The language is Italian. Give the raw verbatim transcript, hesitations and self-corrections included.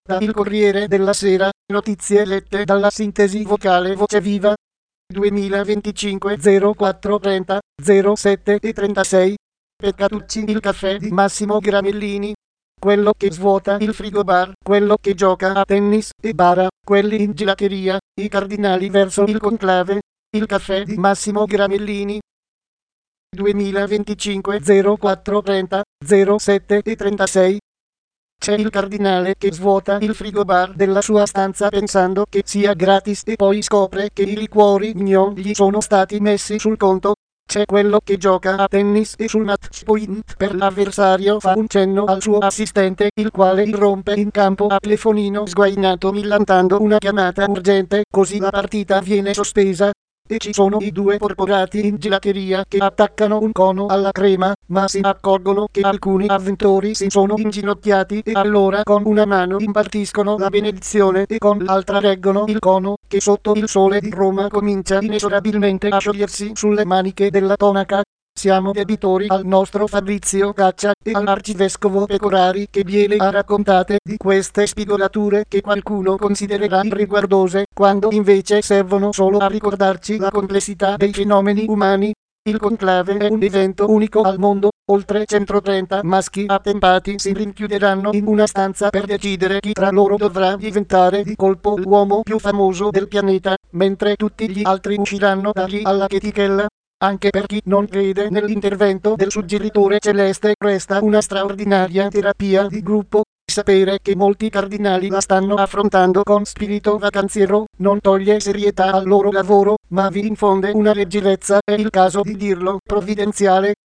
Da Il Corriere della Sera, notizie lette dalla sintesi vocale Voce Viva. duemilaventicinque zero quattro trenta zero sette e trentasei. Peccatucci, il caffè di Massimo Gramellini. Quello che svuota il frigobar, quello che gioca a tennis e bara, quelli in gelateria, i cardinali verso il conclave. Il caffè di Massimo Gramellini. duemilaventicinque zero quattro trenta zero sette e trentasei. C'è il cardinale che svuota il frigobar della sua stanza pensando che sia gratis e poi scopre che i liquori mignon gli sono stati messi sul conto. C'è quello che gioca a tennis e sul match point per l'avversario fa un cenno al suo assistente, il quale irrompe in campo a telefonino sguainato millantando una chiamata urgente, così la partita viene sospesa. E ci sono i due porporati in gelateria che attaccano un cono alla crema, ma si accorgono che alcuni avventori si sono inginocchiati e allora con una mano impartiscono la benedizione e con l'altra reggono il cono, che sotto il sole di Roma comincia inesorabilmente a sciogliersi sulle maniche della tonaca. Siamo debitori al nostro Fabrizio Caccia e all'arcivescovo Pecorari che viene a raccontate di queste spigolature che qualcuno considererà irriguardose, quando invece servono solo a ricordarci la complessità dei fenomeni umani. Il conclave è un evento unico al mondo. Oltre centotrenta maschi attempati si rinchiuderanno in una stanza per decidere chi tra loro dovrà diventare di colpo l'uomo più famoso del pianeta, mentre tutti gli altri usciranno da lì alla chetichella. Anche per chi non crede nell'intervento del suggeritore celeste resta una straordinaria terapia di gruppo. Sapere che molti cardinali la stanno affrontando con spirito vacanziero non toglie serietà al loro lavoro, ma vi infonde una leggerezza, è il caso di dirlo, provvidenziale.